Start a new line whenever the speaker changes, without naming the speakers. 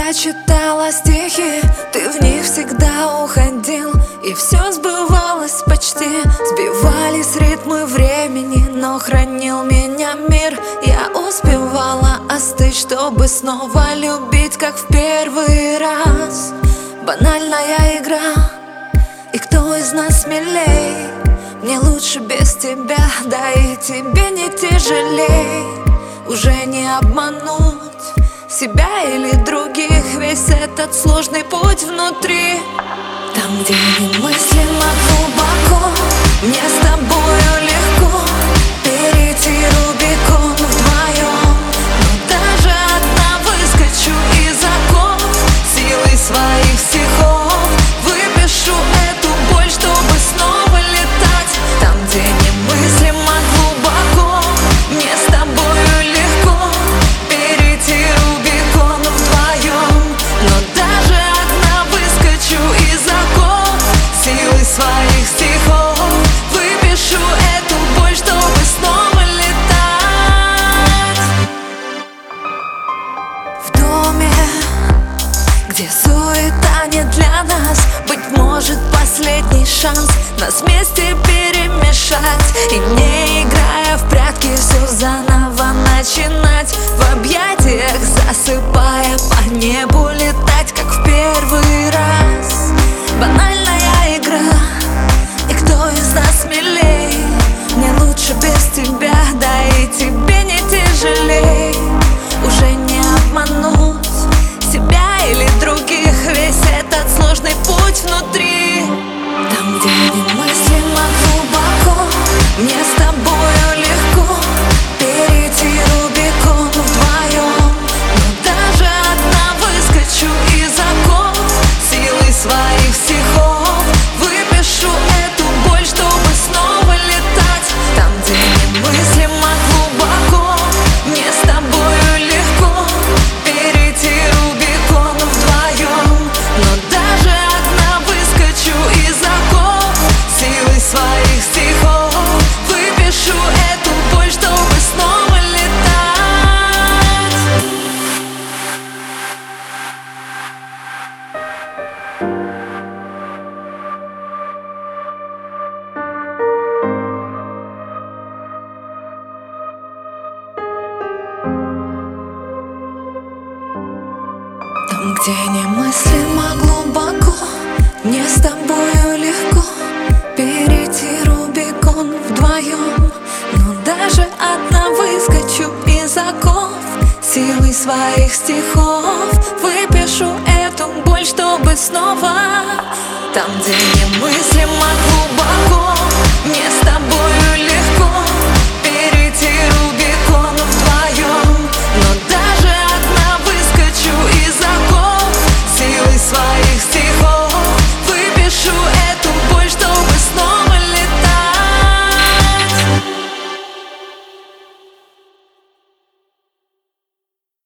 Я читала стихи, ты в них всегда уходил, и все сбывалось почти. Сбивались ритмы времени, но хранил меня мир. Я успевала остыть, чтобы снова любить, как в первый раз. Банальная игра, и кто из нас смелей? Мне лучше без тебя, да и тебе не тяжелей. Уже не обмануть себя или других, весь этот сложный путь внутри. Там, где немыслимо глубоко, мне с тобою легко перейти Рубикон вдвоем. Но даже одна выскочу из оков, силой своих стихов выпишу эту боль, чтобы снова летать. Там, где немыслимо глубоко, мне с тобою легко перейти Рубикон вдвоем. Но даже одна выскочу из оков, силой своих стихов выпишу эту боль, чтобы снова летать. В доме, где суета не для нас, быть может последний шанс нас вместе перемешать. И не играя в прятки, все заново начинать. В объятиях засыпая, по небу летать, как в первый раз. Банальная игра, и кто из нас смелей? Мне лучше без тебя, да и тебе не тяжелей. Уже не обмануть себя или других, весь этот сложный путь внутри. Там, где немыслимо глубоко, мне с тобою легко перейти Рубикон вдвоем. Но даже одна выскочу из оков, силой своих стихов выпишу эту боль, чтобы снова летать. Там, где немыслимо глубоко, мне с тобою легко перейти Рубикон вдвоем. Но даже одна выскочу из оков, силой своих стихов выпишу эту боль, чтобы снова летать. Там, где немыслимо глубоко, мне с тобою легко перейти Рубикон вдвоем. Но даже одна выскочу из оков, силой своих стихов выпишу эту боль, чтобы снова. Там, где немыслимо глубоко, мне с тобою